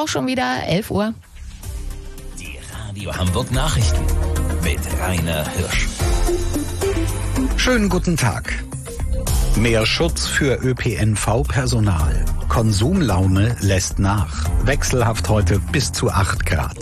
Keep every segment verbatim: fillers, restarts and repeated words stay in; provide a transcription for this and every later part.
auch schon wieder elf Uhr. Die Radio Hamburg Nachrichten mit Rainer Hirsch. Schönen guten Tag. Mehr Schutz für Ö P N V-Personal. Konsumlaune lässt nach. Wechselhaft heute bis zu acht Grad.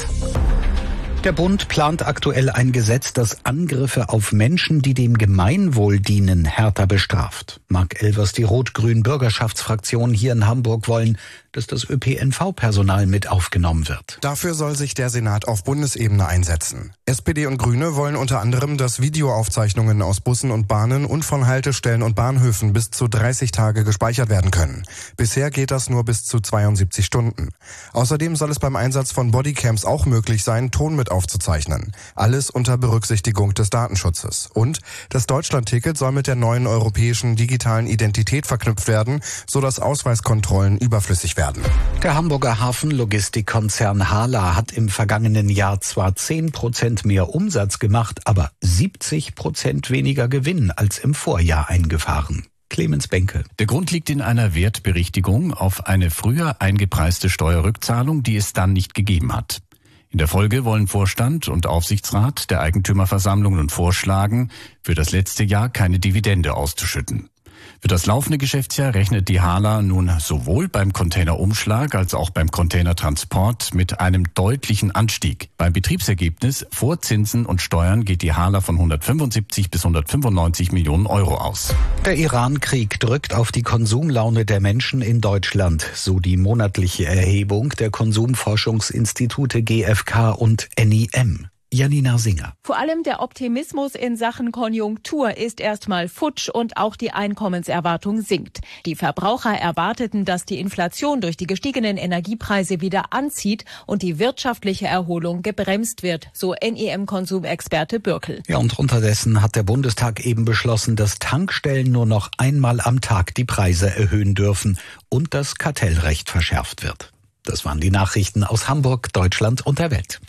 Der Bund plant aktuell ein Gesetz, das Angriffe auf Menschen, die dem Gemeinwohl dienen, härter bestraft. Marc Elvers, die Rot-Grün-Bürgerschaftsfraktion hier in Hamburg, wollen, dass das Ö P N V-Personal mit aufgenommen wird. Dafür soll sich der Senat auf Bundesebene einsetzen. S P D und Grüne wollen unter anderem, dass Videoaufzeichnungen aus Bussen und Bahnen und von Haltestellen und Bahnhöfen bis zu dreißig Tage gespeichert werden können. Bisher geht das nur bis zu zweiundsiebzig Stunden. Außerdem soll es beim Einsatz von Bodycams auch möglich sein, Ton mit aufzuzeichnen. Alles unter Berücksichtigung des Datenschutzes. Und das Deutschland-Ticket soll mit der neuen europäischen digitalen Identität verknüpft werden, sodass Ausweiskontrollen überflüssig werden. Der Hamburger Hafenlogistikkonzern Hala hat im vergangenen Jahr zwar zehn Prozent mehr Umsatz gemacht, aber siebzig Prozent weniger Gewinn als im Vorjahr eingefahren. Clemens Benke. Der Grund liegt in einer Wertberichtigung auf eine früher eingepreiste Steuerrückzahlung, die es dann nicht gegeben hat. In der Folge wollen Vorstand und Aufsichtsrat der Eigentümerversammlung nun vorschlagen, für das letzte Jahr keine Dividende auszuschütten. Für das laufende Geschäftsjahr rechnet die Hala nun sowohl beim Containerumschlag als auch beim Containertransport mit einem deutlichen Anstieg. Beim Betriebsergebnis vor Zinsen und Steuern geht die Hala von hundertfünfundsiebzig bis hundertfünfundneunzig Millionen Euro aus. Der Iran-Krieg drückt auf die Konsumlaune der Menschen in Deutschland, so die monatliche Erhebung der Konsumforschungsinstitute G F K und N I M. Janina Singer. Vor allem der Optimismus in Sachen Konjunktur ist erstmal futsch und auch die Einkommenserwartung sinkt. Die Verbraucher erwarteten, dass die Inflation durch die gestiegenen Energiepreise wieder anzieht und die wirtschaftliche Erholung gebremst wird, so N I M-Konsumexperte Bürkel. Ja, und unterdessen hat der Bundestag eben beschlossen, dass Tankstellen nur noch einmal am Tag die Preise erhöhen dürfen und das Kartellrecht verschärft wird. Das waren die Nachrichten aus Hamburg, Deutschland und der Welt.